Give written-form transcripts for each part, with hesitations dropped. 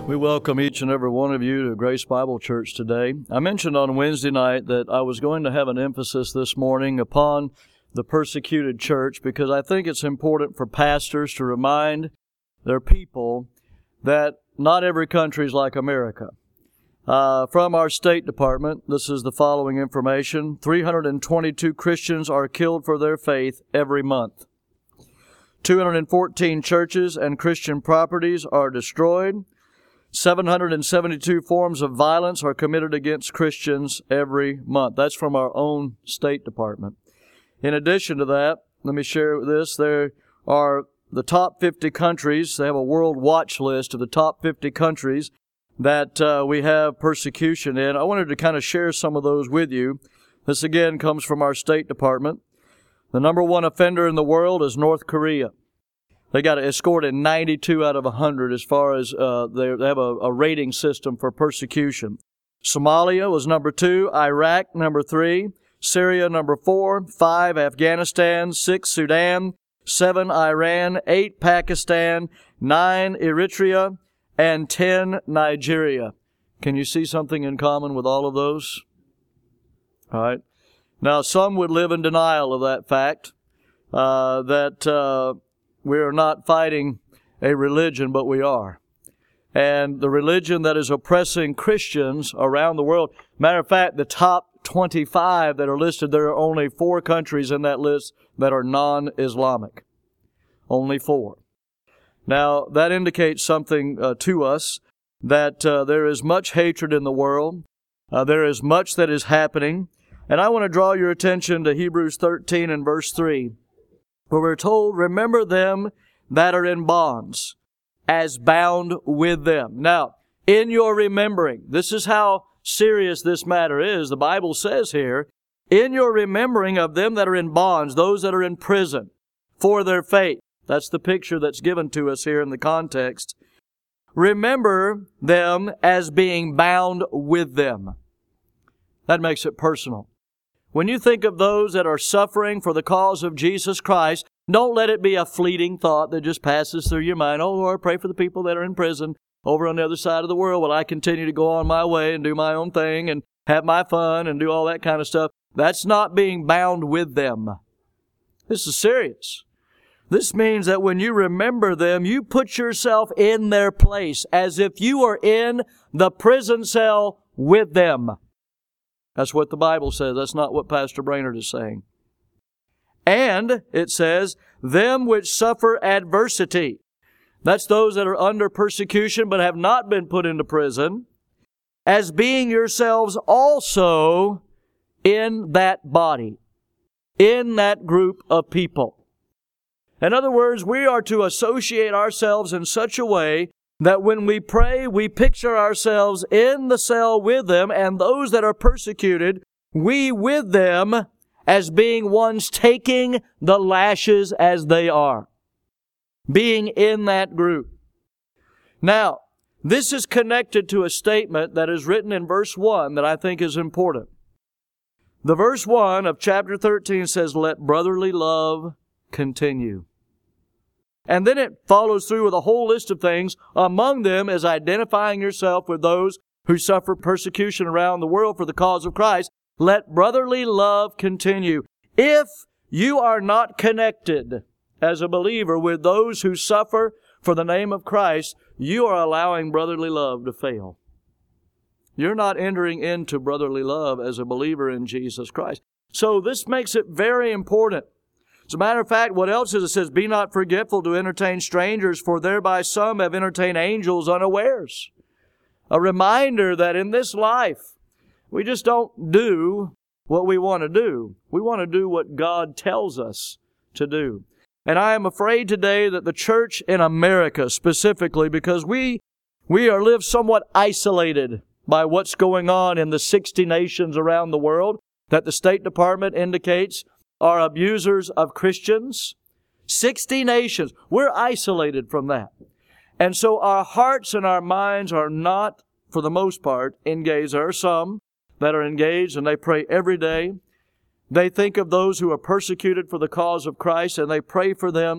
We welcome each and every one of you to Grace Bible Church today. I mentioned on Wednesday night that I was going to have an emphasis this morning upon the persecuted church because I think it's important for pastors to remind their people that not every country is like America. From our State Department, this is the following information. 322 Christians are killed for their faith every month. 214 churches and Christian properties are destroyed. 772 forms of violence are committed against Christians every month. That's from our own State Department. In addition to that, let me share this. There are the top 50 countries. They have a world watch list of the top 50 countries that we have persecution in. I wanted to kind of share some of those with you. This again comes from our State Department. The number one offender in the world is North Korea. They got it scored at 92 out of 100 as far as they have a rating system for persecution. Somalia was number 2, Iraq number 3, Syria number 4, 5 Afghanistan, 6 Sudan, 7 Iran, 8 Pakistan, 9 Eritrea, and 10 Nigeria. Can you see something in common with all of those? All right. Now, some would live in denial of that fact, that we are not fighting a religion, but we are. And the religion that is oppressing Christians around the world, matter of fact, the top 25 that are listed, there are only 4 countries in that list that are non-Islamic. Only 4. Now, that indicates something to us, that there is much hatred in the world. There is much that is happening. And I want to draw your attention to Hebrews 13 and verse 3. Where we're told, remember them that are in bonds, as bound with them. Now, in your remembering, this is how serious this matter is. The Bible says here, in your remembering of them that are in bonds, those that are in prison for their faith. That's the picture that's given to us here in the context. Remember them as being bound with them. That makes it personal. When you think of those that are suffering for the cause of Jesus Christ, don't let it be a fleeting thought that just passes through your mind. Oh, Lord, pray for the people that are in prison over on the other side of the world while I continue to go on my way and do my own thing and have my fun and do all that kind of stuff. That's not being bound with them. This is serious. This means that when you remember them, you put yourself in their place as if you are in the prison cell with them. That's what the Bible says. That's not what Pastor Brainerd is saying. And it says, them which suffer adversity. That's those that are under persecution but have not been put into prison, as being yourselves also in that body, in that group of people. In other words, we are to associate ourselves in such a way that when we pray, we picture ourselves in the cell with them, and those that are persecuted, we with them as being ones taking the lashes as they are. Being in that group. Now, this is connected to a statement that is written in verse 1 that I think is important. The verse 1 of chapter 13 says, let brotherly love continue. And then it follows through with a whole list of things. Among them is identifying yourself with those who suffer persecution around the world for the cause of Christ. Let brotherly love continue. If you are not connected as a believer with those who suffer for the name of Christ, you are allowing brotherly love to fail. You're not entering into brotherly love as a believer in Jesus Christ. So this makes it very important. As a matter of fact, what else is it? It says, be not forgetful to entertain strangers, for thereby some have entertained angels unawares. A reminder that in this life, we just don't do what we want to do. We want to do what God tells us to do. And I am afraid today that the church in America specifically, because we are live somewhat isolated by what's going on in the 60 nations around the world that the State Department indicates are abusers of Christians. 60 nations. We're isolated from that. And so our hearts and our minds are not, for the most part, engaged. There are some that are engaged and they pray every day. They think of those who are persecuted for the cause of Christ and they pray for them.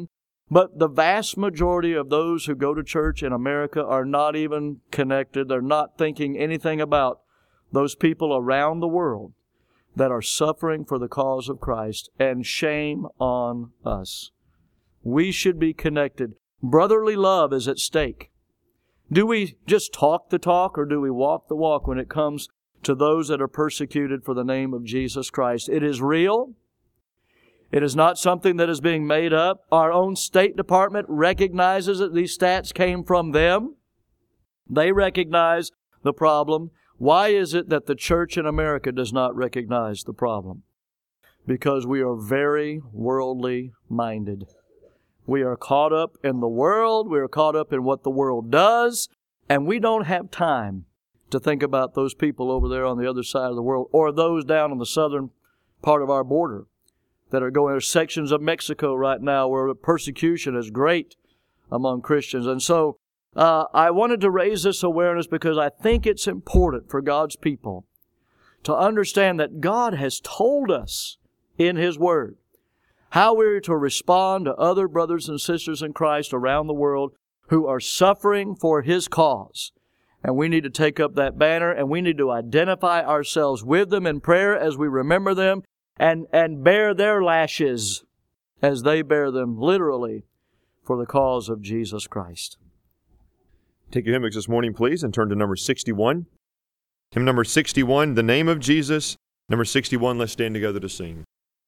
But the vast majority of those who go to church in America are not even connected. They're not thinking anything about those people around the world that are suffering for the cause of Christ, and shame on us. We should be connected. Brotherly love is at stake. Do we just talk the talk, or do we walk the walk when it comes to those that are persecuted for the name of Jesus Christ? It is real. It is not something that is being made up. Our own State Department recognizes that these stats came from them. They recognize the problem. Why is it that the church in America does not recognize the problem? Because we are very worldly minded. We are caught up in the world. We are caught up in what the world does. And we don't have time to think about those people over there on the other side of the world, or those down on the southern part of our border that are going. There's sections of Mexico right now where the persecution is great among Christians. And so I wanted to raise this awareness because I think it's important for God's people to understand that God has told us in His Word how we're to respond to other brothers and sisters in Christ around the world who are suffering for His cause. And we need to take up that banner, and we need to identify ourselves with them in prayer as we remember them, and bear their lashes as they bear them literally for the cause of Jesus Christ. Take your hymnbooks this morning, please, and turn to number 61. Hymn number 61, The Name of Jesus. Number 61, let's stand together to sing.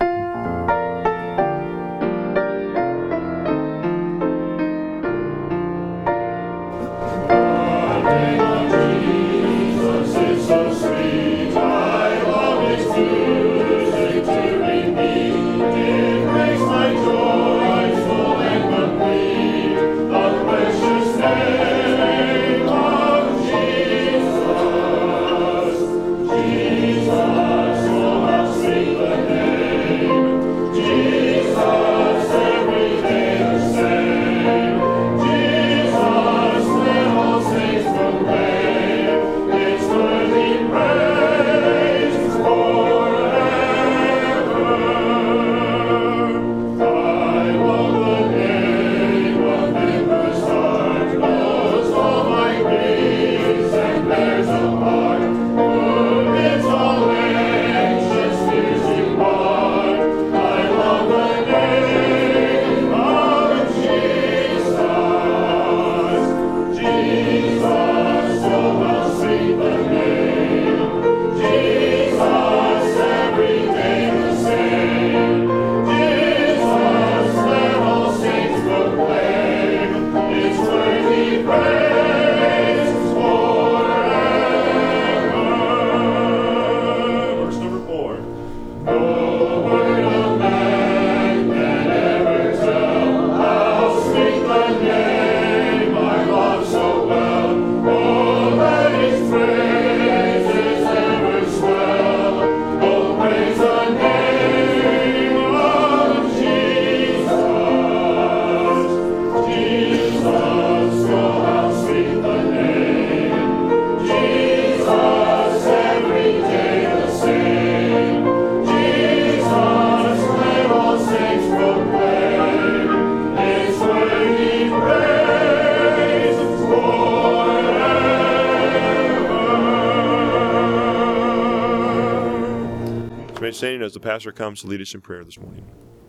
Standing as the pastor comes to lead us in prayer this morning.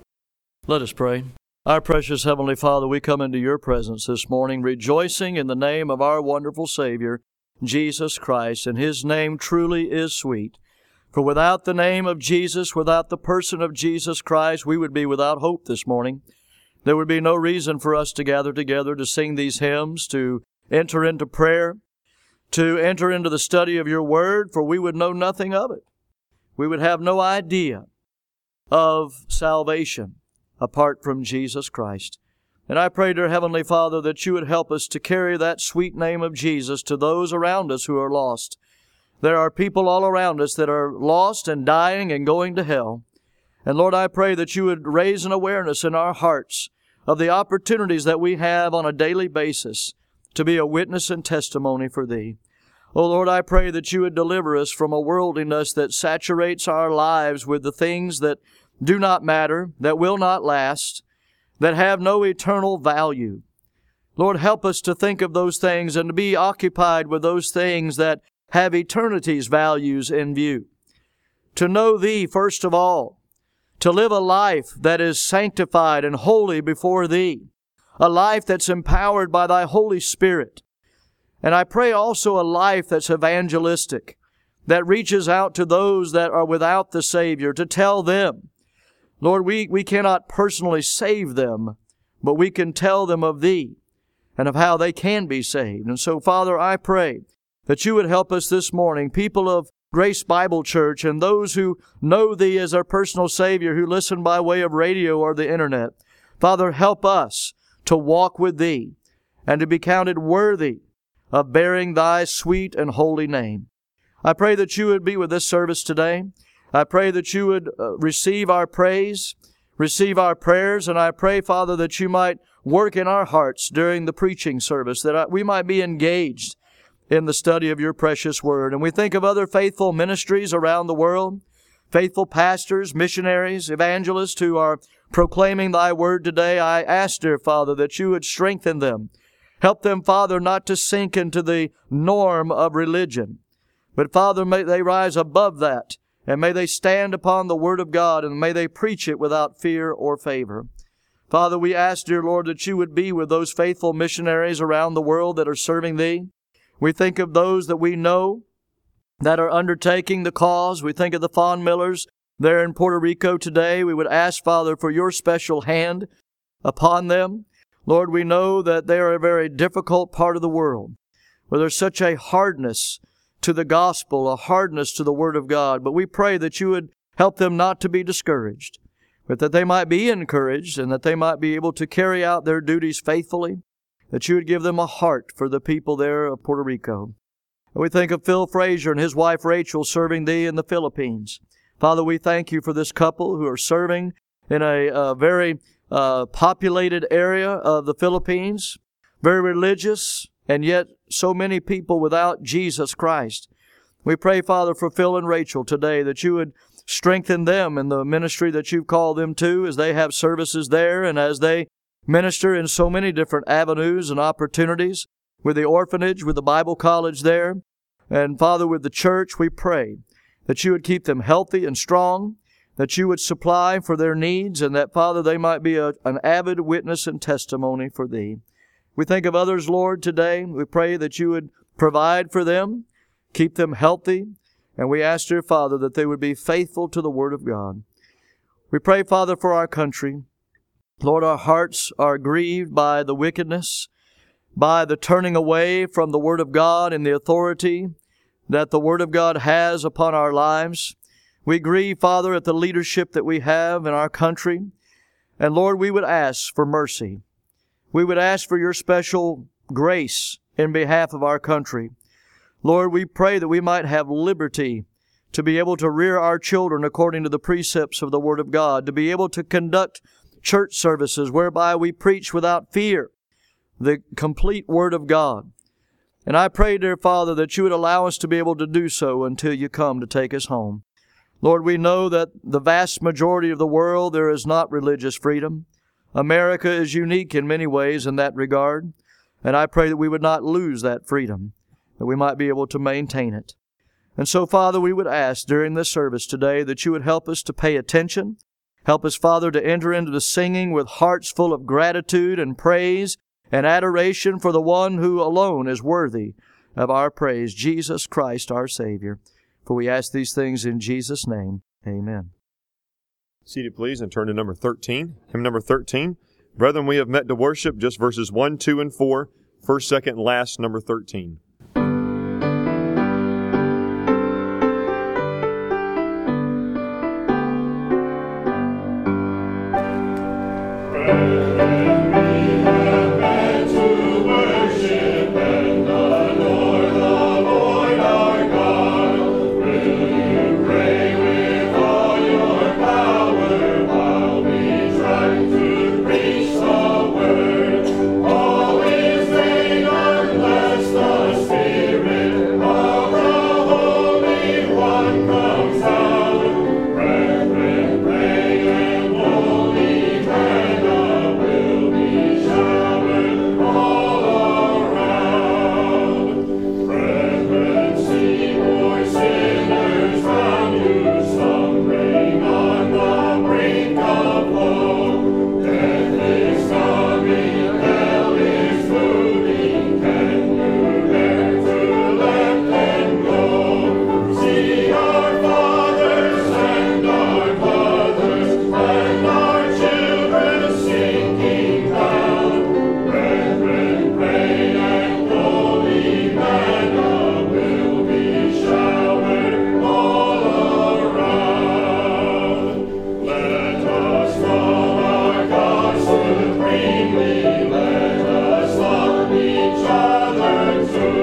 Let us pray. Our precious Heavenly Father, we come into Your presence this morning rejoicing in the name of our wonderful Savior, Jesus Christ, and His name truly is sweet. For without the name of Jesus, without the person of Jesus Christ, we would be without hope this morning. There would be no reason for us to gather together to sing these hymns, to enter into prayer, to enter into the study of Your Word, for we would know nothing of it. We would have no idea of salvation apart from Jesus Christ. And I pray, dear Heavenly Father, that You would help us to carry that sweet name of Jesus to those around us who are lost. There are people all around us that are lost and dying and going to hell. And Lord, I pray that You would raise an awareness in our hearts of the opportunities that we have on a daily basis to be a witness and testimony for Thee. Oh Lord, I pray that You would deliver us from a worldliness that saturates our lives with the things that do not matter, that will not last. that have no eternal value. Lord, help us to think of those things and to be occupied with those things that have eternity's values in view. To know Thee first of all, to live a life that is sanctified and holy before Thee, a life that's empowered by Thy Holy Spirit. And I pray also a life that's evangelistic, that reaches out to those that are without the Savior, to tell them, Lord, we cannot personally save them, but we can tell them of Thee and of how they can be saved. And so, Father, I pray that You would help us this morning, people of Grace Bible Church and those who know Thee as our personal Savior, who listen by way of radio or the internet. Father, help us to walk with Thee and to be counted worthy of bearing Thy sweet and holy name. I pray that You would be with this service today. I pray that You would receive our praise, receive our prayers, and I pray, Father, that You might work in our hearts during the preaching service, that we might be engaged in the study of Your precious Word. And we think of other faithful ministries around the world, faithful pastors, missionaries, evangelists who are proclaiming Thy Word today. I ask, dear Father, that You would strengthen them. Help them, Father, not to sink into the norm of religion, but, Father, may they rise above that, and may they stand upon the Word of God, and may they preach it without fear or favor. Father, we ask, dear Lord, that You would be with those faithful missionaries around the world that are serving Thee. We think of those that we know that are undertaking the cause. We think of the Fawn Millers there in Puerto Rico today. We would ask, Father, for Your special hand upon them. Lord, we know that they are a very difficult part of the world, where there's such a hardness to the gospel, a hardness to the Word of God. But we pray that You would help them not to be discouraged, but that they might be encouraged and that they might be able to carry out their duties faithfully, that You would give them a heart for the people there of Puerto Rico. And we think of Phil Frazier and his wife Rachel serving Thee in the Philippines. Father, we thank You for this couple who are serving in a very populated area of the Philippines, very religious, and yet so many people without Jesus Christ. We pray, Father, for Phil and Rachel today, that You would strengthen them in the ministry that You've called them to as they have services there and as they minister in so many different avenues and opportunities with the orphanage, with the Bible college there. And Father, with the church, we pray that You would keep them healthy and strong, that You would supply for their needs, and that, Father, they might be an avid witness and testimony for Thee. We think of others, Lord, today. We pray that You would provide for them, keep them healthy, and we ask, dear Father, that they would be faithful to the Word of God. We pray, Father, for our country. Lord, our hearts are grieved by the wickedness, by the turning away from the Word of God and the authority that the Word of God has upon our lives. We grieve, Father, at the leadership that we have in our country. And Lord, we would ask for mercy. We would ask for Your special grace in behalf of our country. Lord, we pray that we might have liberty to be able to rear our children according to the precepts of the Word of God, to be able to conduct church services whereby we preach without fear the complete Word of God. And I pray, dear Father, that You would allow us to be able to do so until You come to take us home. Lord, we know that the vast majority of the world, there is not religious freedom. America is unique in many ways in that regard, and I pray that we would not lose that freedom, that we might be able to maintain it. And so, Father, we would ask during this service today that You would help us to pay attention. Help us, Father, to enter into the singing with hearts full of gratitude and praise and adoration for the one who alone is worthy of our praise, Jesus Christ, our Savior. For we ask these things in Jesus' name. Amen. Seated, please, and turn to number 13. Hymn number 13. Brethren, we have met to worship, just verses 1, 2, and 4. First, second, last, number 13. All is vain unless the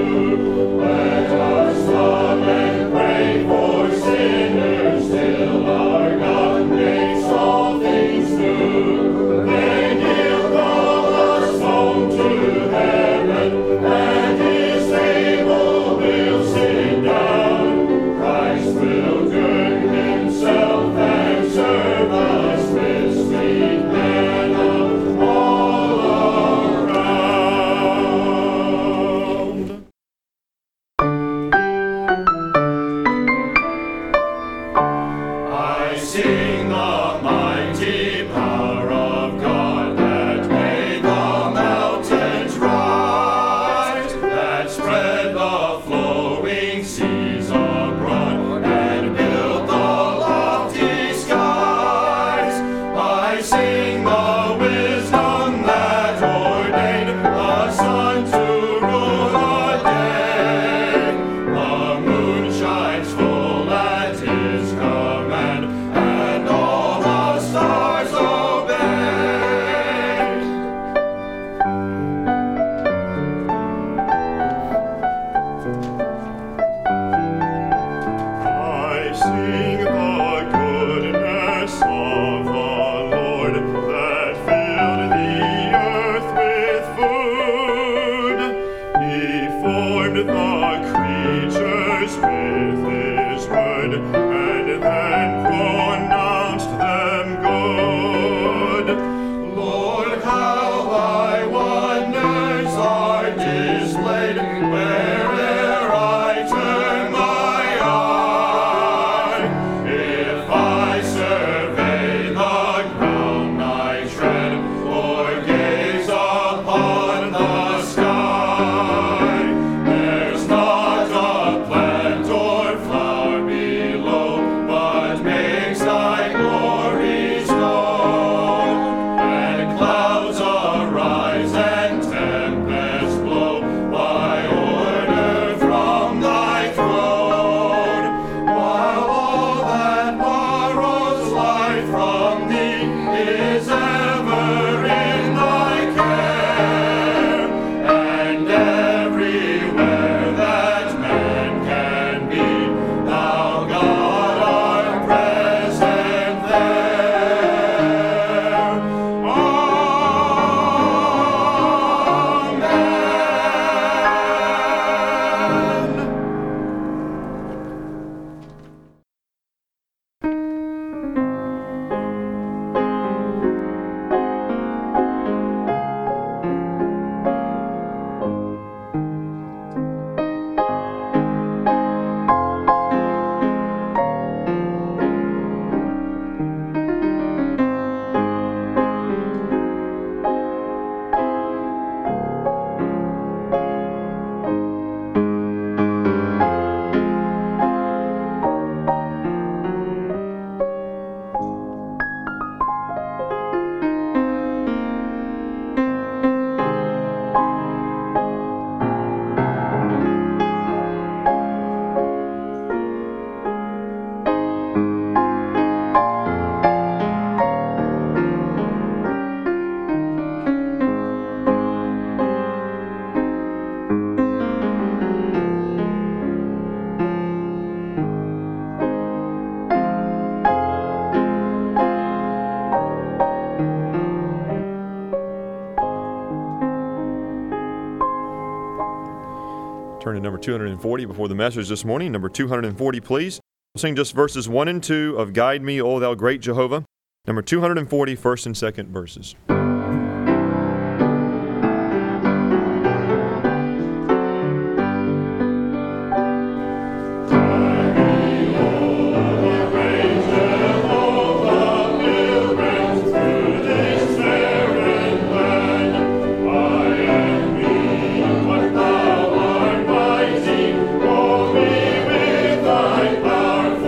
Turn to number 240 before the message this morning. Number 240, please. We'll sing just verses 1 and 2 of Guide Me, O Thou Great Jehovah. Number 240, first and second verses.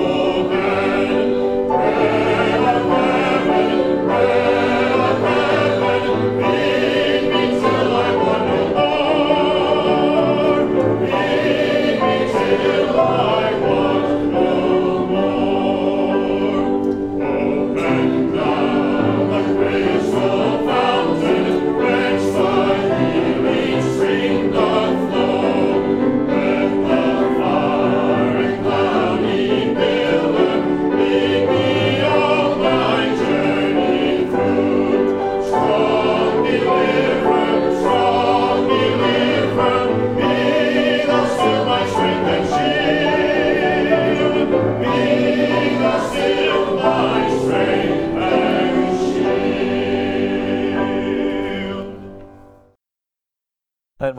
Bread of heaven,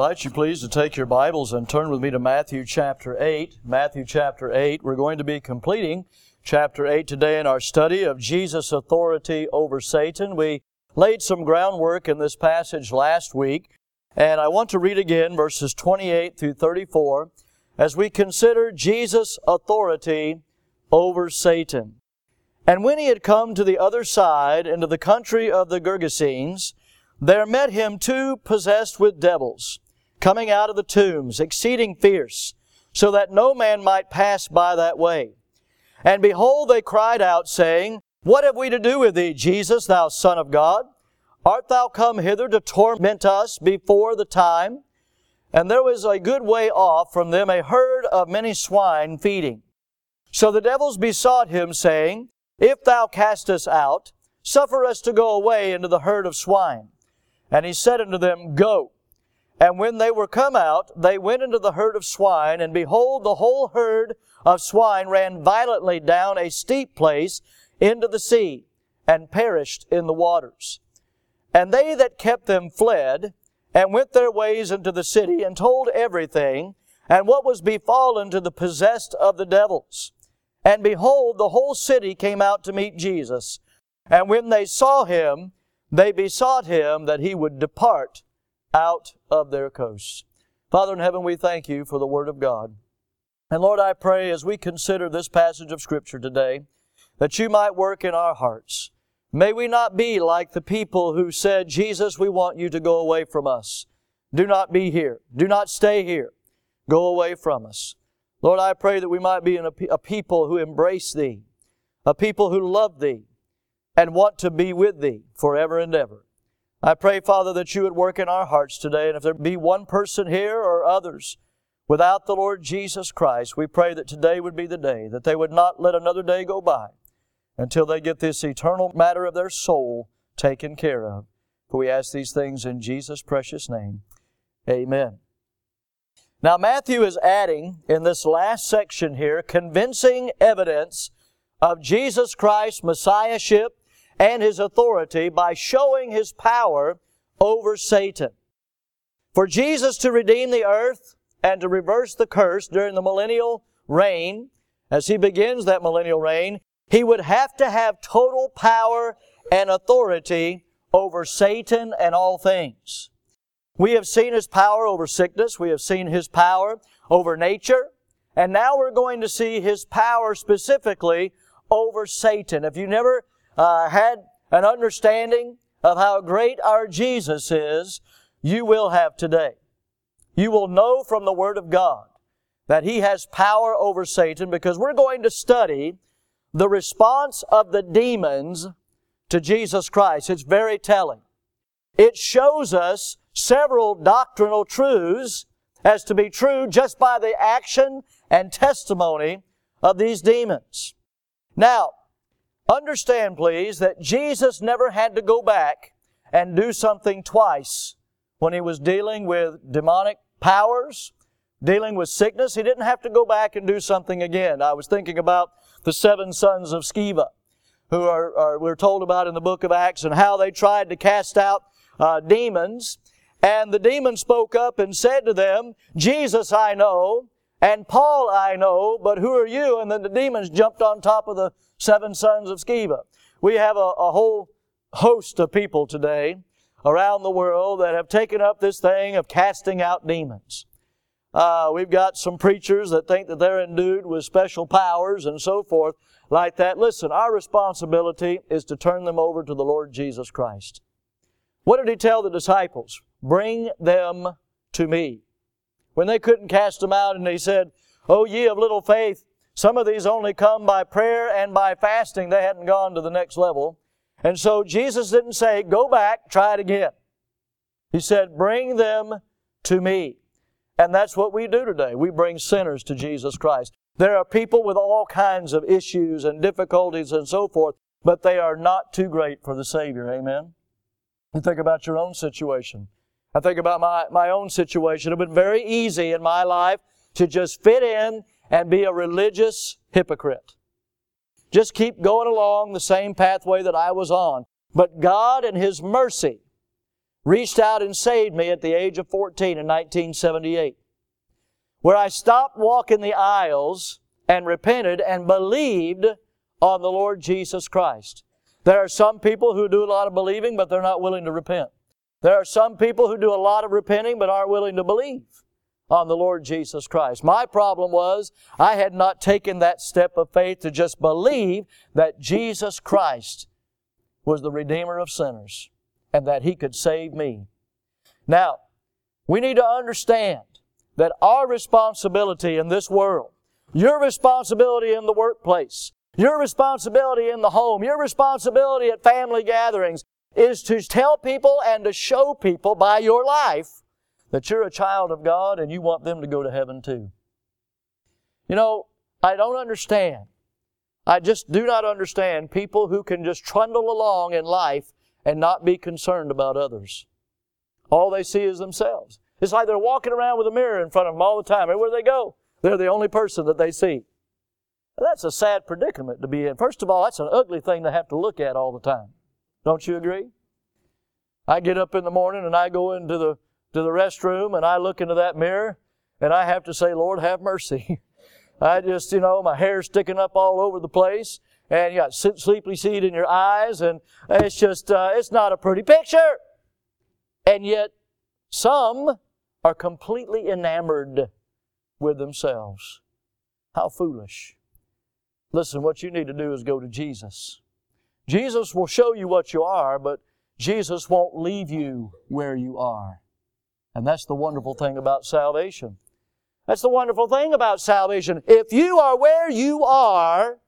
invite you please to take your Bibles and turn with me to Matthew chapter 8. Matthew chapter 8. We're going to be completing chapter 8 today in our study of Jesus' authority over Satan. We laid some groundwork in this passage last week, and I want to read again verses 28 through 34 as we consider Jesus' authority over Satan. And when he had come to the other side, into the country of the Gergesenes, there met him two possessed with devils, coming out of the tombs, exceeding fierce, so that no man might pass by that way. And behold, they cried out, saying, What have we to do with thee, Jesus, thou Son of God? Art thou come hither to torment us before the time? And there was a good way off from them a herd of many swine feeding. So the devils besought him, saying, If thou cast us out, suffer us to go away into the herd of swine. And he said unto them, Go. And when they were come out, they went into the herd of swine, and behold, the whole herd of swine ran violently down a steep place into the sea, and perished in the waters. And they that kept them fled, and went their ways into the city, and told everything, and what was befallen to the possessed of the devils. And behold, the whole city came out to meet Jesus. And when they saw him, they besought him that he would depart out of their coasts. Father in heaven, we thank you for the Word of God. And Lord, I pray as we consider this passage of Scripture today, that you might work in our hearts. May we not be like the people who said, Jesus, we want you to go away from us. Do not be here. Do not stay here. Go away from us. Lord, I pray that we might be a people who embrace Thee, a people who love Thee, and want to be with Thee forever and ever. I pray, Father, that you would work in our hearts today, and if there be one person here or others without the Lord Jesus Christ, we pray that today would be the day, that they would not let another day go by until they get this eternal matter of their soul taken care of. For we ask these things in Jesus' precious name. Amen. Now, Matthew is adding, in this last section here, convincing evidence of Jesus Christ's Messiahship and His authority by showing His power over Satan. For Jesus to redeem the earth and to reverse the curse during the millennial reign, as He begins that millennial reign, He would have to have total power and authority over Satan and all things. We have seen His power over sickness. We have seen His power over nature. And now we're going to see His power specifically over Satan. If you never had an understanding of how great our Jesus is, you will have today. You will know from the Word of God that He has power over Satan, because we're going to study the response of the demons to Jesus Christ. It's very telling. It shows us several doctrinal truths as to be true just by the action and testimony of these demons. Now, understand, please, that Jesus never had to go back and do something twice when He was dealing with demonic powers, dealing with sickness. He didn't have to go back and do something again. I was thinking about the 7 sons of Sceva, who we're told about in the book of Acts, and how they tried to cast out demons. And the demon spoke up and said to them, Jesus I know, and Paul I know, but who are you? And then the demons jumped on top of the 7 sons of Sceva. We have a whole host of people today around the world that have taken up this thing of casting out demons. We've got some preachers that think that they're endued with special powers and so forth like that. Listen, our responsibility is to turn them over to the Lord Jesus Christ. What did He tell the disciples? Bring them to me. When they couldn't cast them out, and He said, O ye of little faith, some of these only come by prayer and by fasting. They hadn't gone to the next level. And so Jesus didn't say, go back, try it again. He said, bring them to me. And that's what we do today. We bring sinners to Jesus Christ. There are people with all kinds of issues and difficulties and so forth, but they are not too great for the Savior. Amen? You think about your own situation. I think about my own situation. It would be very easy in my life to just fit in and be a religious hypocrite. Just keep going along the same pathway that I was on. But God in His mercy reached out and saved me at the age of 14 in 1978, where I stopped walking the aisles and repented and believed on the Lord Jesus Christ. There are some people who do a lot of believing, but they're not willing to repent. There are some people who do a lot of repenting, but aren't willing to believe on the Lord Jesus Christ. My problem was I had not taken that step of faith to just believe that Jesus Christ was the Redeemer of sinners and that He could save me. Now, we need to understand that our responsibility in this world, your responsibility in the workplace, your responsibility in the home, your responsibility at family gatherings is to tell people and to show people by your life that you're a child of God and you want them to go to heaven too. You know, I don't understand. I just do not understand people who can just trundle along in life and not be concerned about others. All they see is themselves. It's like they're walking around with a mirror in front of them all the time. Everywhere they go, they're the only person that they see. That's a sad predicament to be in. First of all, that's an ugly thing to have to look at all the time. Don't you agree? I get up in the morning and I go into the restroom and I look into that mirror and I have to say, Lord, have mercy. I just, my hair's sticking up all over the place and you got sleepy seed in your eyes and it's just, it's not a pretty picture. And yet, some are completely enamored with themselves. How foolish. Listen, what you need to do is go to Jesus. Jesus will show you what you are, but Jesus won't leave you where you are. And that's the wonderful thing about salvation. That's the wonderful thing about salvation. If you are where you are,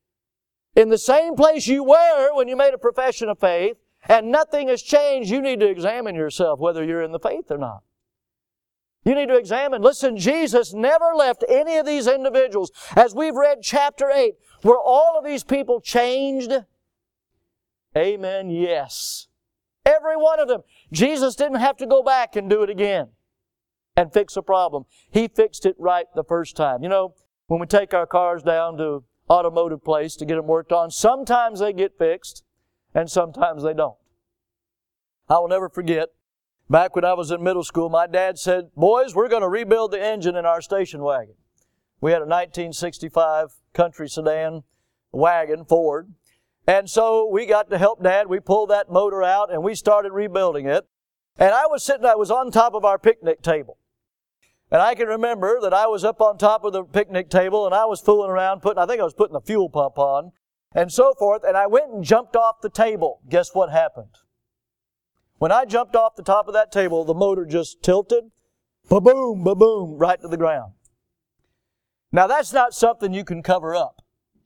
in the same place you were when you made a profession of faith, and nothing has changed, you need to examine yourself whether you're in the faith or not. You need to examine. Listen, Jesus never left any of these individuals. As we've read chapter 8, were all of these people changed? Amen, yes. Every one of them. Jesus didn't have to go back and do it again and fix a problem. He fixed it right the first time. When we take our cars down to an automotive place to get them worked on, sometimes they get fixed and sometimes they don't. I will never forget, back when I was in middle school, my dad said, boys, we're going to rebuild the engine in our station wagon. We had a 1965 country sedan wagon, Ford. And so we got to help Dad. We pulled that motor out and we started rebuilding it. And I was on top of our picnic table. And I can remember that I was up on top of the picnic table and I was fooling around I think I was putting the fuel pump on and so forth. And I went and jumped off the table. Guess what happened? When I jumped off the top of that table, the motor just tilted, ba-boom, ba-boom, right to the ground. Now that's not something you can cover up.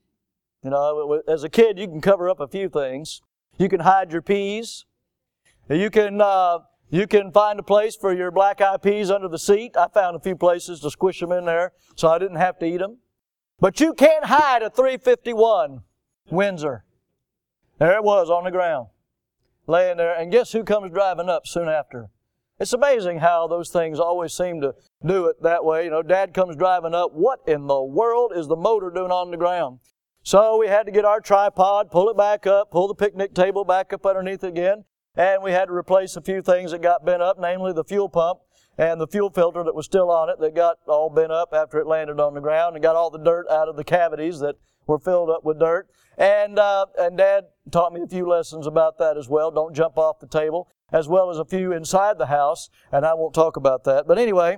As a kid, you can cover up a few things. You can hide your peas. You can find a place for your black-eyed peas under the seat. I found a few places to squish them in there so I didn't have to eat them. But you can't hide a 351 Windsor. There it was on the ground, laying there. And guess who comes driving up soon after? It's amazing how those things always seem to do it that way. Dad comes driving up. What in the world is the motor doing on the ground? So we had to get our tripod, pull it back up, pull the picnic table back up underneath it again, and we had to replace a few things that got bent up, namely the fuel pump and the fuel filter that was still on it that got all bent up after it landed on the ground and got all the dirt out of the cavities that were filled up with dirt. And Dad taught me a few lessons about that as well. Don't jump off the table, as well as a few inside the house, and I won't talk about that. But anyway,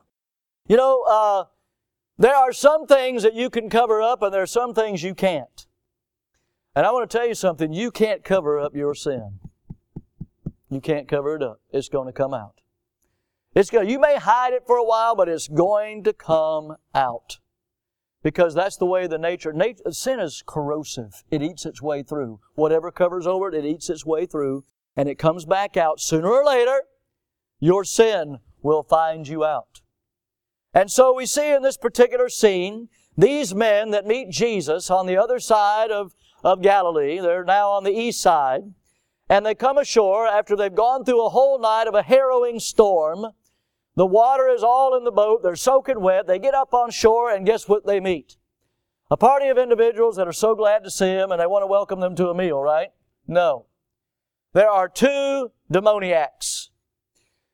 there are some things that you can cover up and there are some things you can't. And I want to tell you something. You can't cover up your sin. You can't cover it up. It's going to come out. You may hide it for a while, but it's going to come out. Because that's the way sin is corrosive. It eats its way through. Whatever covers over it, it eats its way through. And it comes back out. Sooner or later, your sin will find you out. And so we see in this particular scene, these men that meet Jesus on the other side of Galilee, they're now on the east side, and they come ashore after they've gone through a whole night of a harrowing storm. The water is all in the boat, they're soaking wet, they get up on shore, and guess what they meet? A party of individuals that are so glad to see Him, and they want to welcome them to a meal, right? No. There are two demoniacs.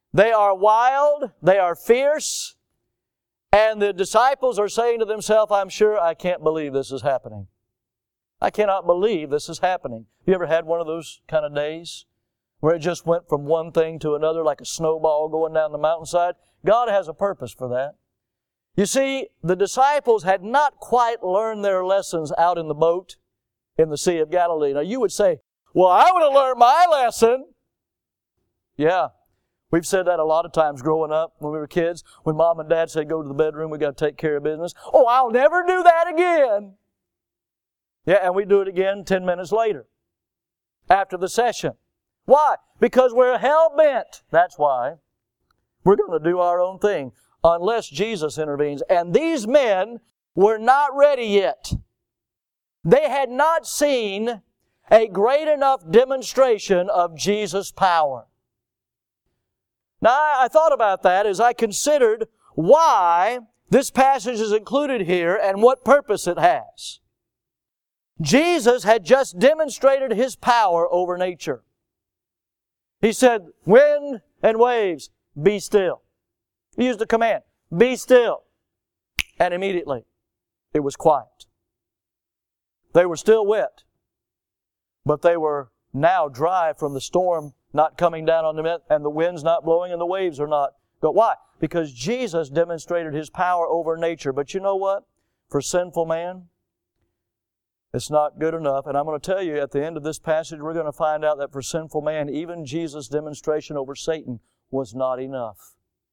They are wild. They are fierce. And the disciples are saying to themselves, I'm sure I can't believe this is happening. I cannot believe this is happening. You ever had one of those kind of days where it just went from one thing to another like a snowball going down the mountainside? God has a purpose for that. You see, the disciples had not quite learned their lessons out in the boat in the Sea of Galilee. Now you would say, well, I would have learned my lesson. Yeah, we've said that a lot of times growing up when we were kids. When Mom and Dad said, go to the bedroom, we got to take care of business. Oh, I'll never do that again. Yeah, and we do it again 10 minutes later after the session. Why? Because we're hell-bent. That's why. We're going to do our own thing unless Jesus intervenes. And these men were not ready yet. They had not seen a great enough demonstration of Jesus' power. Now, I thought about that as I considered why this passage is included here and what purpose it has. Jesus had just demonstrated His power over nature. He said, wind and waves, be still. He used the command, be still. And immediately, it was quiet. They were still wet, but they were now dry from the storm not coming down on them, and the wind's not blowing and the waves are not going. Why? Because Jesus demonstrated His power over nature. But you know what? For sinful man, it's not good enough. And I'm going to tell you, at the end of this passage, we're going to find out that for sinful man, even Jesus' demonstration over Satan was not enough.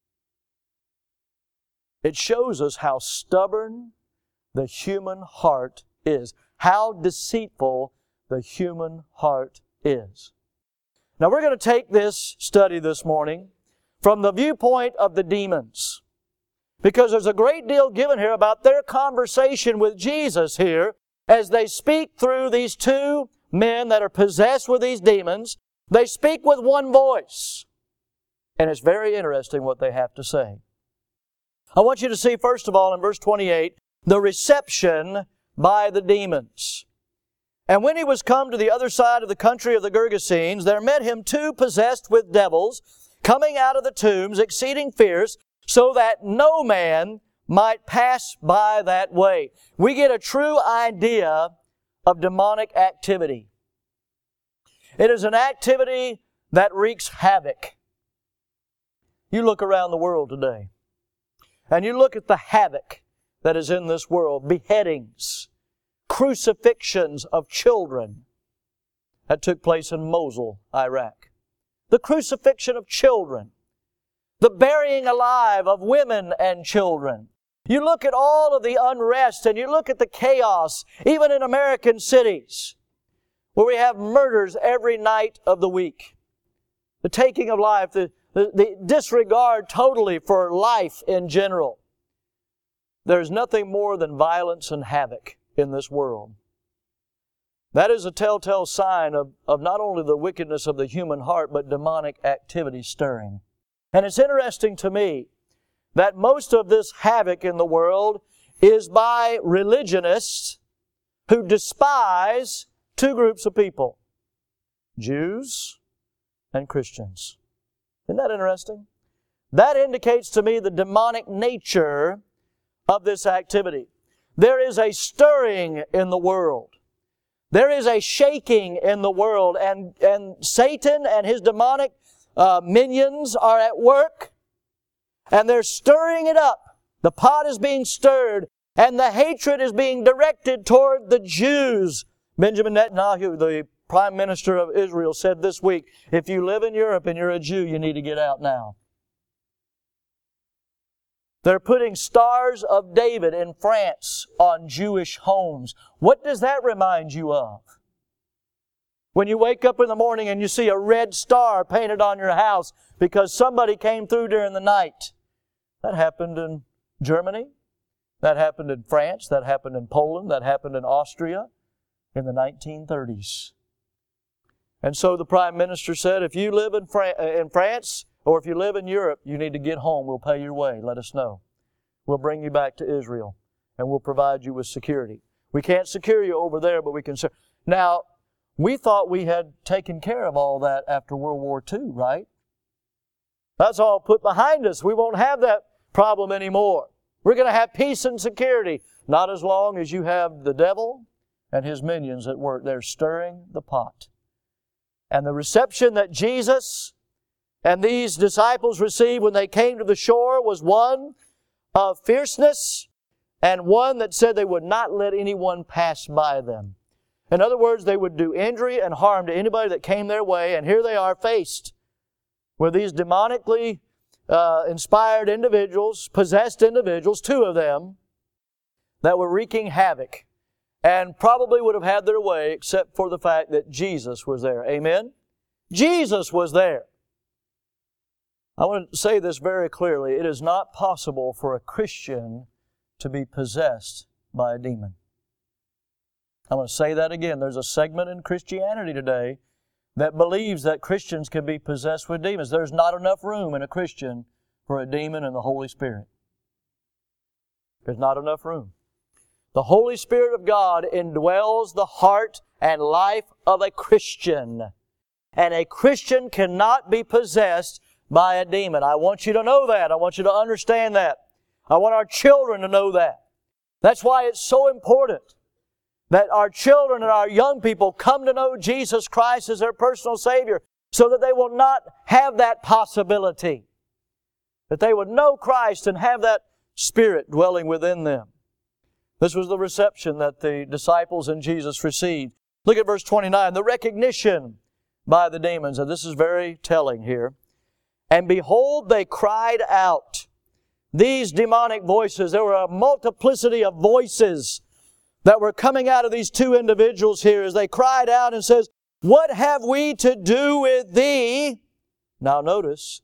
It shows us how stubborn the human heart is, how deceitful the human heart is. Now we're going to take this study this morning from the viewpoint of the demons, because there's a great deal given here about their conversation with Jesus here as they speak through these two men that are possessed with these demons. They speak with one voice, and it's very interesting what they have to say. I want you to see, first of all, in verse 28, the reception by the demons. And when He was come to the other side of the country of the Gergesenes, there met Him two possessed with devils, coming out of the tombs, exceeding fierce, so that no man might pass by that way. We get a true idea of demonic activity. It is an activity that wreaks havoc. You look around the world today, and you look at the havoc that is in this world. Beheadings, crucifixions of children. That took place in Mosul, Iraq. The crucifixion of children. The burying alive of women and children. You look at all of the unrest and you look at the chaos, even in American cities, where we have murders every night of the week. The taking of life, the disregard totally for life in general. There's nothing more than violence and havoc in this world. That is a telltale sign of not only the wickedness of the human heart, but demonic activity stirring. And it's interesting to me that most of this havoc in the world is by religionists who despise two groups of people, Jews and Christians. Isn't that interesting? That indicates to me the demonic nature of this activity. There is a stirring in the world. There is a shaking in the world, and Satan and his demonic minions are at work, and they're stirring it up. The pot is being stirred, and the hatred is being directed toward the Jews. Benjamin Netanyahu, the Prime Minister of Israel, said this week, if you live in Europe and you're a Jew, you need to get out now. They're putting stars of David in France on Jewish homes. What does that remind you of? When you wake up in the morning and you see a red star painted on your house because somebody came through during the night. That happened in Germany. That happened in France. That happened in Poland. That happened in Austria in the 1930s. And so the Prime Minister said, if you live in France or if you live in Europe, you need to get home. We'll pay your way. Let us know. We'll bring you back to Israel and we'll provide you with security. We can't secure you over there, but we can. Now, we thought we had taken care of all that after World War II, right? That's all put behind us. We won't have that problem anymore. We're going to have peace and security. Not as long as you have the devil and his minions at work. They're stirring the pot. And the reception that Jesus and these disciples received when they came to the shore was one of fierceness and one that said they would not let anyone pass by them. In other words, they would do injury and harm to anybody that came their way, and here they are faced with these demonically inspired individuals, possessed individuals, 2 of them, that were wreaking havoc and probably would have had their way except for the fact that Jesus was there. Amen? Jesus was there. I want to say this very clearly. It is not possible for a Christian to be possessed by a demon. I'm going to say that again. There's a segment in Christianity today that believes that Christians can be possessed with demons. There's not enough room in a Christian for a demon and the Holy Spirit. There's not enough room. The Holy Spirit of God indwells the heart and life of a Christian. And a Christian cannot be possessed by a demon. I want you to know that. I want you to understand that. I want our children to know that. That's why it's so important that our children and our young people come to know Jesus Christ as their personal Savior, so that they will not have that possibility. That they would know Christ and have that Spirit dwelling within them. This was the reception that the disciples and Jesus received. Look at verse 29, the recognition by the demons. And this is very telling here. And behold, they cried out. These demonic voices, there were a multiplicity of voices that were coming out of these 2 individuals here as they cried out and says, what have we to do with Thee? Now notice,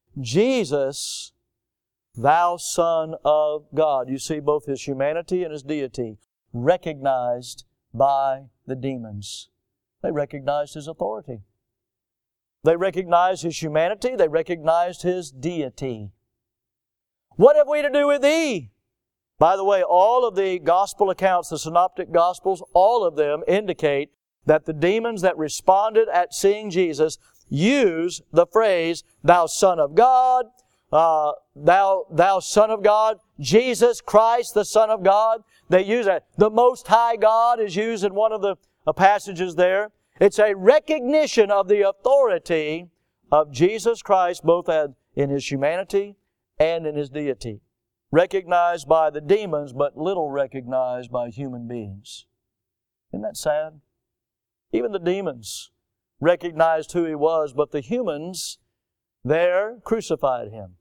Jesus, Thou Son of God. You see both His humanity and His deity recognized by the demons. They recognized His authority. They recognized His humanity. They recognized His deity. What have we to do with Thee? By the way, all of the Gospel accounts, the Synoptic Gospels, all of them indicate that the demons that responded at seeing Jesus use the phrase, Thou Son of God, Thou Son of God, Jesus Christ, the Son of God. They use that. The Most High God is used in one of the passages there. It's a recognition of the authority of Jesus Christ, both in His humanity and in His deity. Recognized by the demons, but little recognized by human beings. Isn't that sad? Even the demons recognized who He was, but the humans there crucified Him.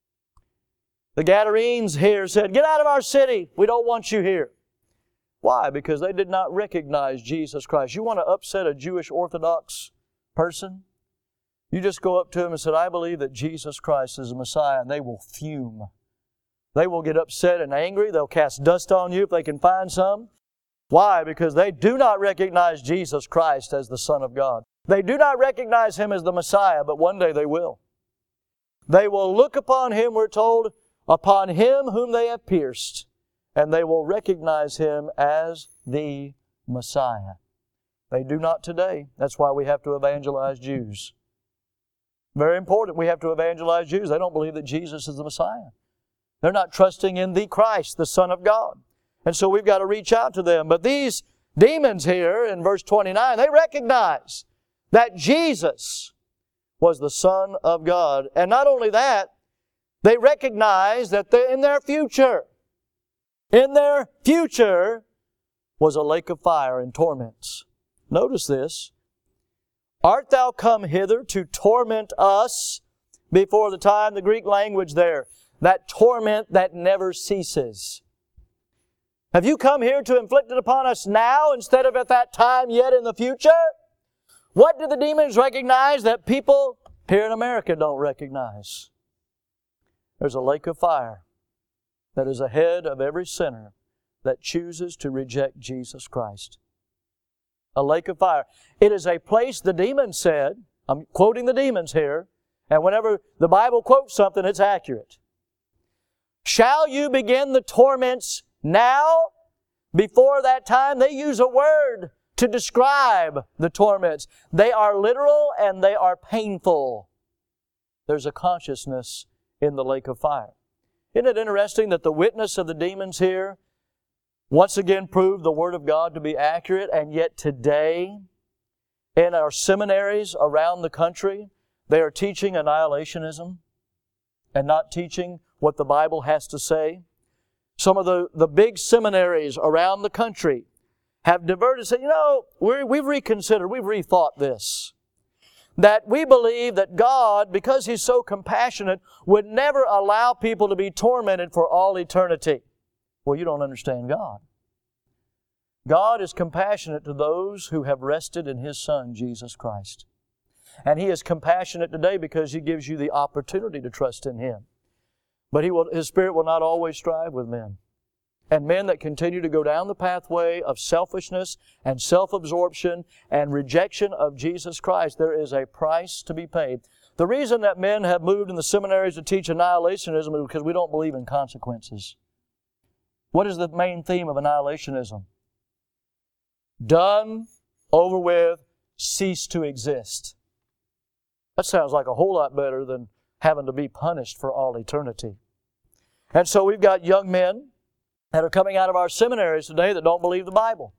The Gadarenes here said, get out of our city. We don't want you here. Why? Because they did not recognize Jesus Christ. You want to upset a Jewish Orthodox person? You just go up to them and say, I believe that Jesus Christ is the Messiah, and they will fume. They will get upset and angry. They'll cast dust on you if they can find some. Why? Because they do not recognize Jesus Christ as the Son of God. They do not recognize Him as the Messiah, but one day they will. They will look upon Him, we're told, upon Him whom they have pierced, and they will recognize Him as the Messiah. They do not today. That's why we have to evangelize Jews. Very important, we have to evangelize Jews. They don't believe that Jesus is the Messiah. They're not trusting in the Christ, the Son of God. And so we've got to reach out to them. But these demons here in verse 29, they recognize that Jesus was the Son of God. And not only that, they recognize that in their future was a lake of fire and torments. Notice this. Art thou come hither to torment us before the time? The Greek language there. That torment that never ceases. Have you come here to inflict it upon us now instead of at that time yet in the future? What do the demons recognize that people here in America don't recognize? There's a lake of fire that is ahead of every sinner that chooses to reject Jesus Christ. A lake of fire. It is a place, the demons said, I'm quoting the demons here, and whenever the Bible quotes something, it's accurate. Shall you begin the torments now? Before that time, they use a word to describe the torments. They are literal and they are painful. there's a consciousness in the lake of fire. Isn't it interesting that the witness of the demons here once again proved the Word of God to be accurate, and yet today in our seminaries around the country, they are teaching annihilationism and not teaching what the Bible has to say? Some of the big seminaries around the country have diverted and said, we've reconsidered, we've rethought this. That we believe that God, because He's so compassionate, would never allow people to be tormented for all eternity. Well, you don't understand God. God is compassionate to those who have rested in His Son, Jesus Christ. And He is compassionate today because He gives you the opportunity to trust in Him. But His Spirit will not always strive with men. And men that continue to go down the pathway of selfishness and self-absorption and rejection of Jesus Christ, there is a price to be paid. The reason that men have moved in the seminaries to teach annihilationism is because we don't believe in consequences. What is the main theme of annihilationism? Done, over with, cease to exist. That sounds like a whole lot better than having to be punished for all eternity. And so we've got young men that are coming out of our seminaries today that don't believe the Bible.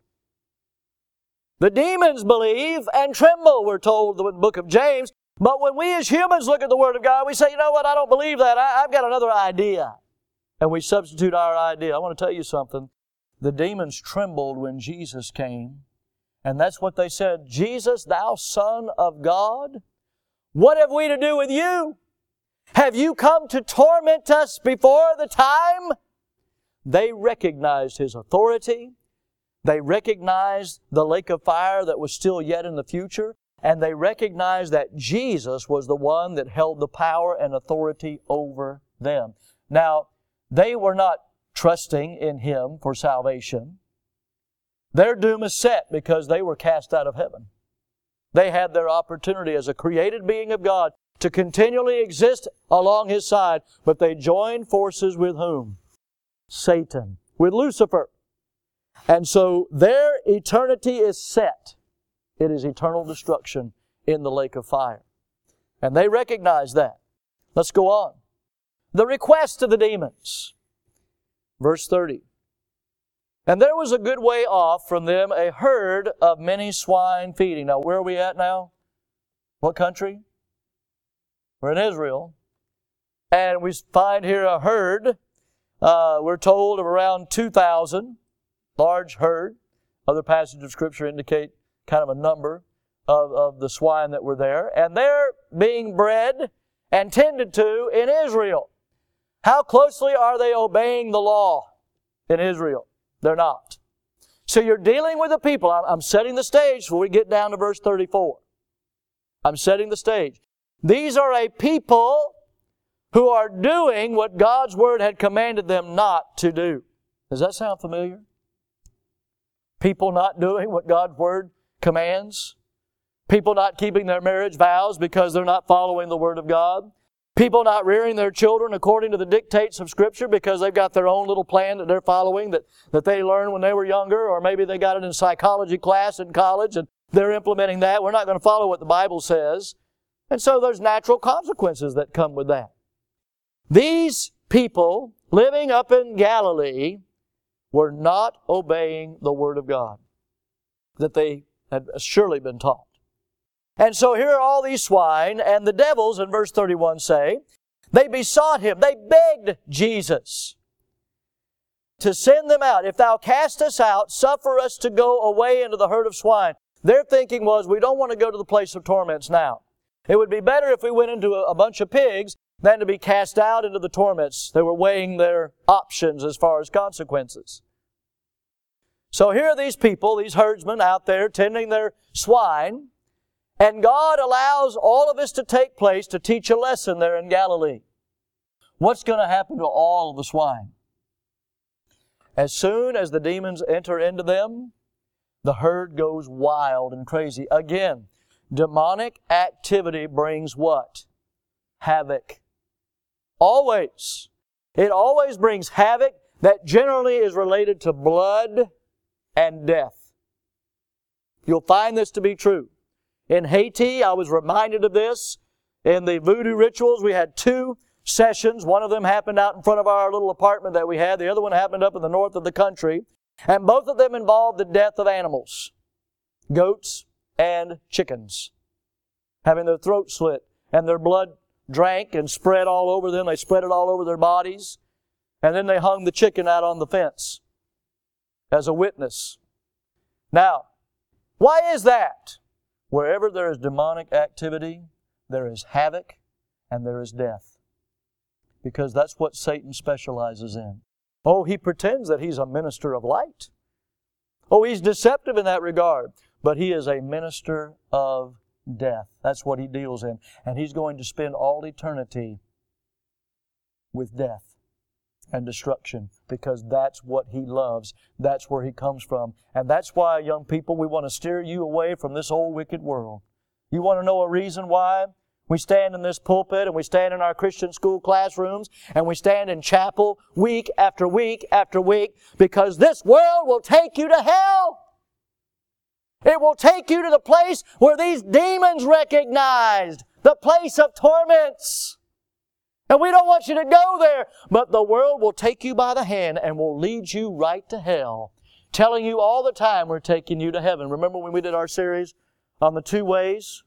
The demons believe and tremble, we're told in the book of James. But when we as humans look at the Word of God, we say, you know what, I don't believe that. I've got another idea. And we substitute our idea. I want to tell you something. The demons trembled when Jesus came. And that's what they said. Jesus, thou Son of God, what have we to do with you? Have you come to torment us before the time? They recognized His authority. They recognized the lake of fire that was still yet in the future. And they recognized that Jesus was the one that held the power and authority over them. Now, they were not trusting in Him for salvation. Their doom is set because they were cast out of heaven. They had their opportunity as a created being of God to continually exist along His side, but they joined forces with whom? Satan, with Lucifer. And so their eternity is set. It is eternal destruction in the lake of fire. And they recognize that. Let's go on. The request of the demons. Verse 30. And there was a good way off from them a herd of many swine feeding. Now, where are we at now? What country? We're in Israel. And we find here a herd, we're told, of around 2,000. Large herd. Other passages of Scripture indicate kind of a number of the swine that were there. And they're being bred and tended to in Israel. How closely are they obeying the law in Israel? They're not. So you're dealing with the people. I'm setting the stage before we get down to verse 34. I'm setting the stage. These are a people who are doing what God's Word had commanded them not to do. Does that sound familiar? People not doing what God's Word commands. People not keeping their marriage vows because they're not following the Word of God. People not rearing their children according to the dictates of Scripture because they've got their own little plan that they're following that they learned when they were younger, or maybe they got it in psychology class in college and they're implementing that. We're not going to follow what the Bible says. And so there's natural consequences that come with that. These people living up in Galilee were not obeying the Word of God that they had surely been taught. And so here are all these swine, and the devils, in verse 31 say, they besought Him, they begged Jesus to send them out. If Thou cast us out, suffer us to go away into the herd of swine. Their thinking was, we don't want to go to the place of torments now. It would be better if we went into a bunch of pigs than to be cast out into the torments. They were weighing their options as far as consequences. So here are these people, these herdsmen out there tending their swine, and God allows all of this to take place to teach a lesson there in Galilee. What's going to happen to all of the swine? As soon as the demons enter into them, the herd goes wild and crazy. Again, demonic activity brings what? Havoc. Always. It always brings havoc that generally is related to blood and death. You'll find this to be true. In Haiti, I was reminded of this. In the voodoo rituals, we had 2 sessions. One of them happened out in front of our little apartment that we had. The other one happened up in the north of the country. And both of them involved the death of animals, goats and chickens, having their throats slit and their blood drank and spread all over them. They spread it all over their bodies. And then they hung the chicken out on the fence as a witness. Now, why is that? Wherever there is demonic activity, there is havoc and there is death. Because that's what Satan specializes in. Oh, he pretends that he's a minister of light. Oh, he's deceptive in that regard. But he is a minister of death. That's what he deals in. And he's going to spend all eternity with death and destruction, because that's what he loves. That's where he comes from. And that's why, young people, we want to steer you away from this old wicked world. You want to know a reason why we stand in this pulpit and we stand in our Christian school classrooms and we stand in chapel week after week after week? Because this world will take you to hell. It will take you to the place where these demons recognized, the place of torments. And we don't want you to go there, but the world will take you by the hand and will lead you right to hell, telling you all the time we're taking you to heaven. Remember when we did our series on the 2 ways?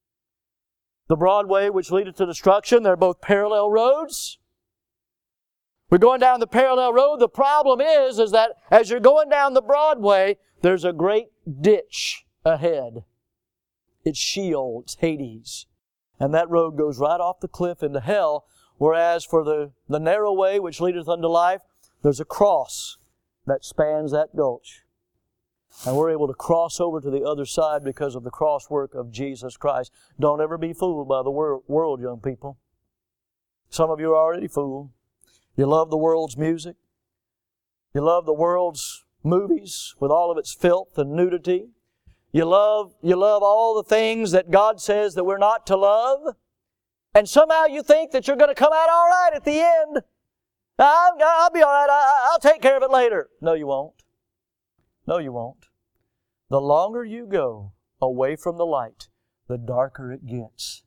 The broad way which leadeth to destruction, they're both parallel roads. We're going down the parallel road. The problem is that as you're going down the broad way, there's a great ditch ahead. It's Sheol, it's Hades. And that road goes right off the cliff into hell. Whereas for the narrow way which leadeth unto life, there's a cross that spans that gulch. And we're able to cross over to the other side because of the cross work of Jesus Christ. Don't ever be fooled by the world, young people. Some of you are already fooled. You love the world's music. You love the world's movies with all of its filth and nudity. You love all the things that God says that we're not to love. And somehow you think that you're going to come out all right at the end. I'll be all right. I'll take care of it later. No, you won't. No, you won't. The longer you go away from the light, the darker it gets.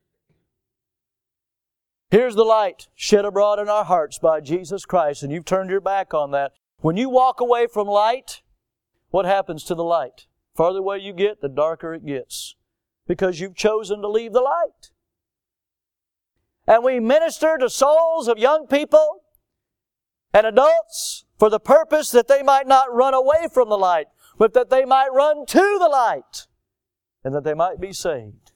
Here's the light shed abroad in our hearts by Jesus Christ, and you've turned your back on that. When you walk away from light, what happens to the light? Farther away you get, the darker it gets. Because you've chosen to leave the light. And we minister to souls of young people and adults for the purpose that they might not run away from the light, but that they might run to the light and that they might be saved.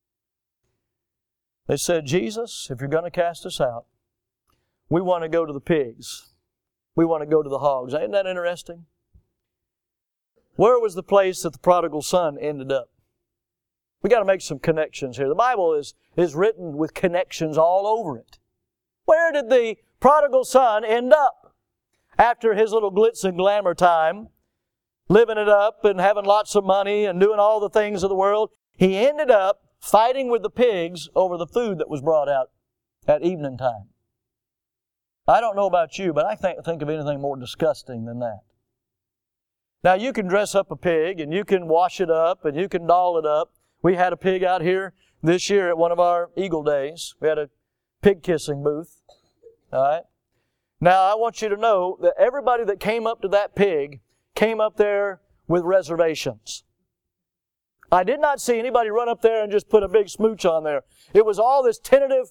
They said, Jesus, if you're going to cast us out, we want to go to the pigs. We want to go to the hogs. Ain't that interesting? Where was the place that the prodigal son ended up? We got to make some connections here. The Bible is written with connections all over it. Where did the prodigal son end up? After his little glitz and glamour time, living it up and having lots of money and doing all the things of the world, he ended up fighting with the pigs over the food that was brought out at evening time. I don't know about you, but I think of anything more disgusting than that. Now, you can dress up a pig and you can wash it up and you can doll it up. We had a pig out here this year at one of our Eagle Days. We had a pig kissing booth. All right. Now, I want you to know that everybody that came up to that pig came up there with reservations. I did not see anybody run up there and just put a big smooch on there. It was all this tentative,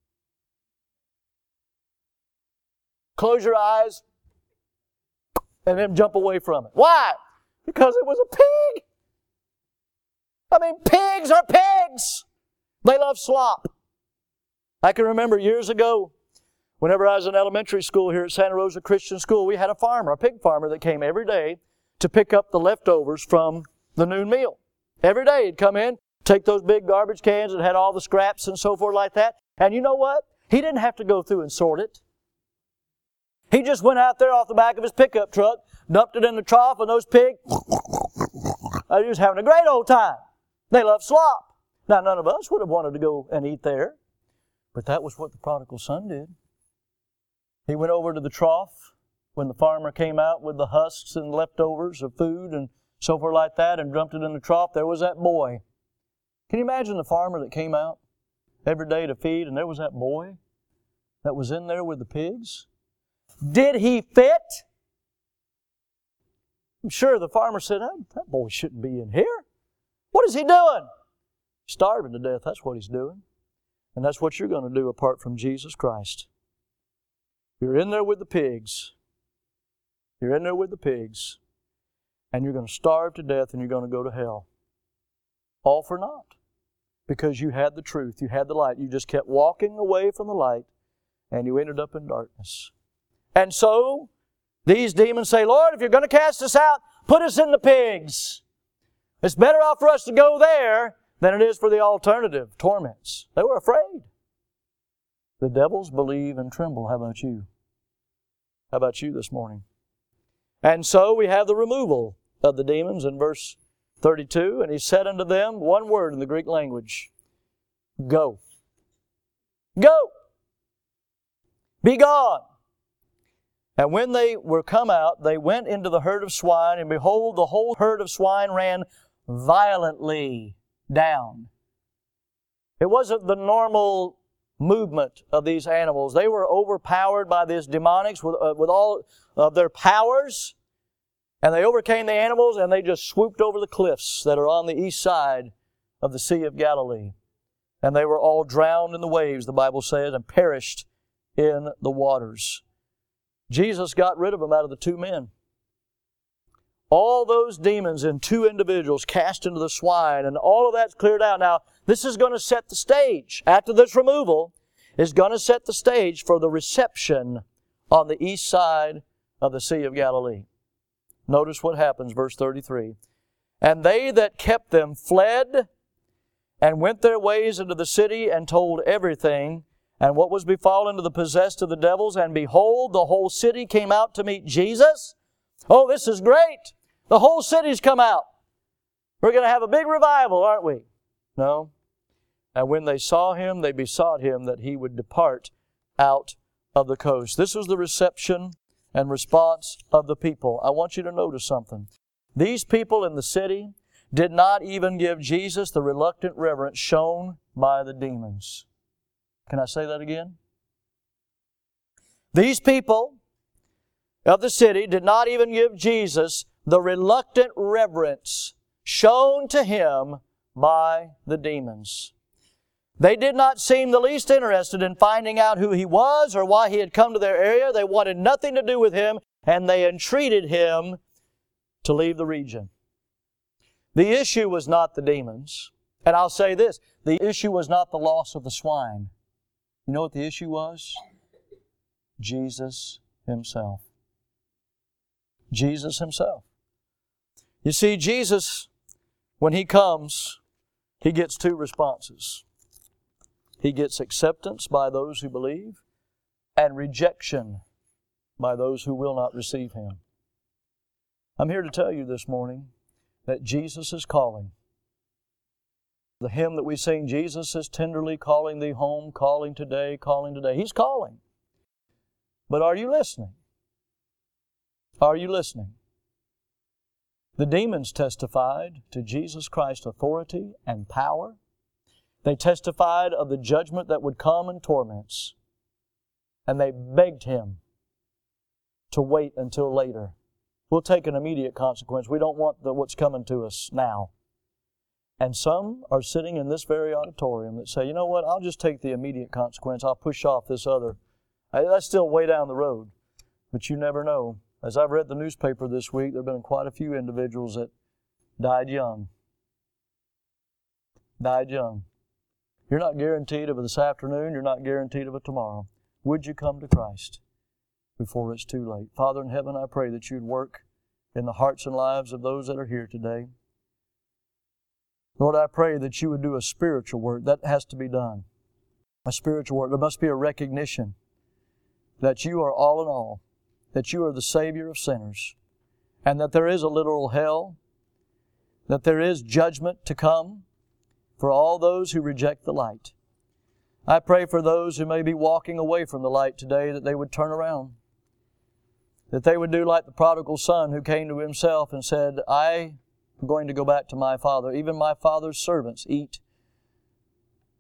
close your eyes, and then jump away from it. Why? Because it was a pig. I mean, pigs are pigs. They love slop. I can remember years ago, whenever I was in elementary school here at Santa Rosa Christian School, we had a farmer, a pig farmer, that came every day to pick up the leftovers from the noon meal. Every day he'd come in, take those big garbage cans that had all the scraps and so forth like that. And you know what? He didn't have to go through and sort it. He just went out there off the back of his pickup truck, dumped it in the trough, and those pigs, they was having a great old time. They love slop. Now, none of us would have wanted to go and eat there, but that was what the prodigal son did. He went over to the trough when the farmer came out with the husks and leftovers of food and so forth like that and dumped it in the trough. There was that boy. Can you imagine the farmer that came out every day to feed, and there was that boy that was in there with the pigs? Did he fit? I'm sure the farmer said, that boy shouldn't be in here. What is he doing? Starving to death, that's what he's doing. And that's what you're going to do apart from Jesus Christ. You're in there with the pigs. You're in there with the pigs. And you're going to starve to death and you're going to go to hell. All for naught. Because you had the truth, you had the light. You just kept walking away from the light and you ended up in darkness. And so, these demons say, Lord, if you're going to cast us out, put us in the pigs. It's better off for us to go there than it is for the alternative, torments. They were afraid. The devils believe and tremble. How about you? How about you this morning? And so we have the removal of the demons in verse 32. And He said unto them, one word in the Greek language, go. Go. Be gone. And when they were come out, they went into the herd of swine, and behold, the whole herd of swine ran violently down. It wasn't the normal movement of these animals. They were overpowered by these demonics with all of their powers, and they overcame the animals, and they just swooped over the cliffs that are on the east side of the Sea of Galilee. And they were all drowned in the waves, the Bible says, and perished in the waters. Jesus got rid of them out of the two men. All those demons in two individuals cast into the swine, and all of that's cleared out. Now, this is going to set the stage. After this removal, is going to set the stage for the reception on the east side of the Sea of Galilee. Notice what happens, verse 33. And they that kept them fled and went their ways into the city and told everything, and what was befallen to the possessed of the devils. And behold, the whole city came out to meet Jesus. Oh, this is great. The whole city's come out. We're going to have a big revival, aren't we? No. And when they saw Him, they besought Him that He would depart out of the coast. This was the reception and response of the people. I want you to notice something. These people in the city did not even give Jesus the reluctant reverence shown by the demons. Can I say that again? These people of the city did not even give Jesus the reluctant reverence shown to Him by the demons. They did not seem the least interested in finding out who He was or why He had come to their area. They wanted nothing to do with Him, and they entreated Him to leave the region. The issue was not the demons. And I'll say this, the issue was not the loss of the swine. You know what the issue was? Jesus Himself. Jesus Himself. You see, Jesus, when He comes, He gets two responses. He gets acceptance by those who believe and rejection by those who will not receive Him. I'm here to tell you this morning that Jesus is calling. The hymn that we sing, Jesus is tenderly calling thee home, calling today, calling today. He's calling. But are you listening? Are you listening? The demons testified to Jesus Christ's authority and power. They testified of the judgment that would come in torments. And they begged Him to wait until later. We'll take an immediate consequence. We don't want what's coming to us now. And some are sitting in this very auditorium that say, you know what, I'll just take the immediate consequence. I'll push off this other. That's still way down the road. But you never know. As I've read the newspaper this week, there have been quite a few individuals that died young. Died young. You're not guaranteed of it this afternoon. You're not guaranteed of it tomorrow. Would you come to Christ before it's too late? Father in heaven, I pray that You'd work in the hearts and lives of those that are here today. Lord, I pray that You would do a spiritual work. That has to be done. A spiritual work. There must be a recognition that You are all in all, that You are the Savior of sinners, and that there is a literal hell, that there is judgment to come for all those who reject the light. I pray for those who may be walking away from the light today that they would turn around, that they would do like the prodigal son who came to himself and said, I am going to go back to my father. Even my father's servants eat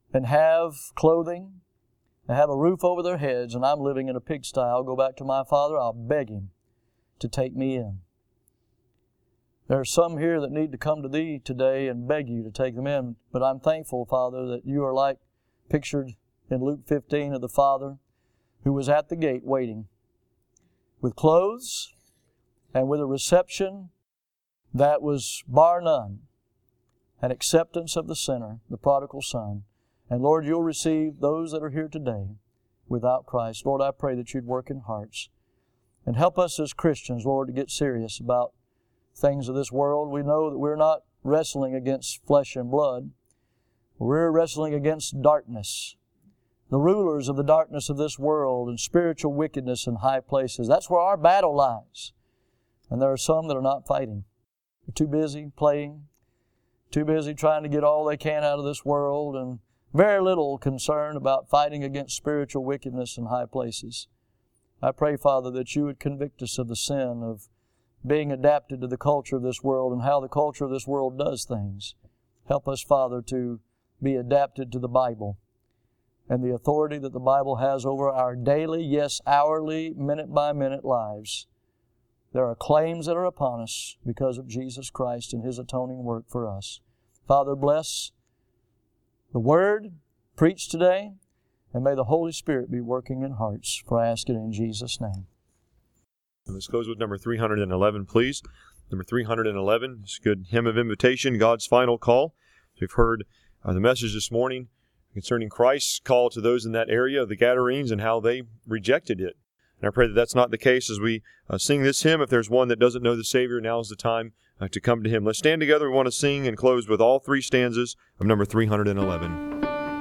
and have clothing and have a roof over their heads, and I'm living in a pigsty, I'll go back to my Father, I'll beg Him to take me in. There are some here that need to come to Thee today and beg You to take them in, but I'm thankful, Father, that You are like pictured in Luke 15 of the Father who was at the gate waiting with clothes and with a reception that was bar none, an acceptance of the sinner, the prodigal son. And Lord, You'll receive those that are here today without Christ. Lord, I pray that You'd work in hearts and help us as Christians, Lord, to get serious about things of this world. We know that we're not wrestling against flesh and blood. We're wrestling against darkness, the rulers of the darkness of this world and spiritual wickedness in high places. That's where our battle lies. And there are some that are not fighting. They're too busy playing, too busy trying to get all they can out of this world, and very little concern about fighting against spiritual wickedness in high places. I pray, Father, that You would convict us of the sin of being adapted to the culture of this world and how the culture of this world does things. Help us, Father, to be adapted to the Bible and the authority that the Bible has over our daily, yes, hourly, minute-by-minute lives. There are claims that are upon us because of Jesus Christ and His atoning work for us. Father, bless the Word preached today, and may the Holy Spirit be working in hearts, for I ask it in Jesus' name. Let's close with number 311, please. Number 311, it's a good hymn of invitation, God's final call. We've heard the message this morning concerning Christ's call to those in that area of the Gadarenes and how they rejected it. And I pray that that's not the case as we sing this hymn. If there's one that doesn't know the Savior, now is the time to come to Him. Let's stand together. We want to sing and close with all three stanzas of number 311.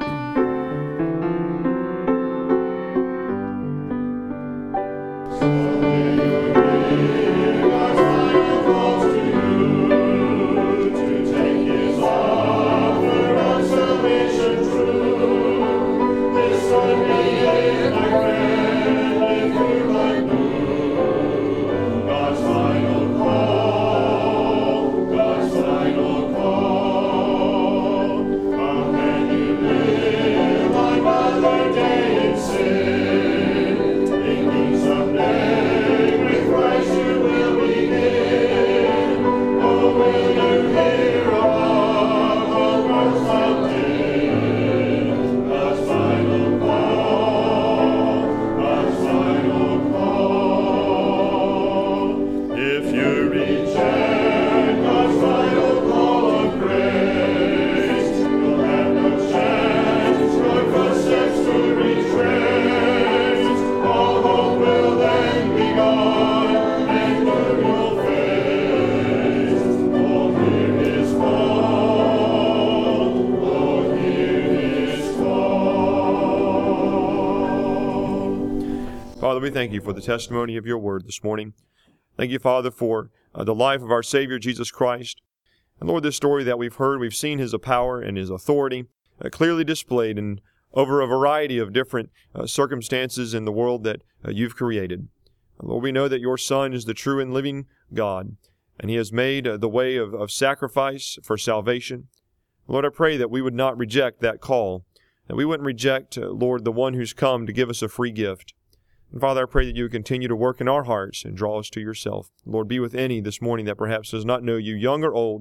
Father, we thank You for the testimony of Your word this morning. Thank You, Father, for the life of our Savior, Jesus Christ. And Lord, this story that we've heard, we've seen His power and His authority clearly displayed in over a variety of different circumstances in the world that You've created. Lord, we know that Your Son is the true and living God, and He has made the way of sacrifice for salvation. Lord, I pray that we would not reject that call, that we wouldn't reject, Lord, the one who's come to give us a free gift. And Father, I pray that You would continue to work in our hearts and draw us to Yourself. Lord, be with any this morning that perhaps does not know You, young or old,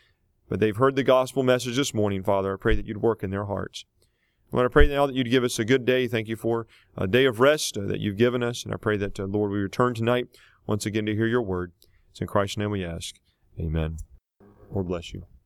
but they've heard the gospel message this morning, Father. I pray that You'd work in their hearts. Lord, I pray now that You'd give us a good day. Thank You for a day of rest that You've given us. And I pray that, Lord, we return tonight once again to hear Your word. It's in Christ's name we ask. Amen. Lord bless you.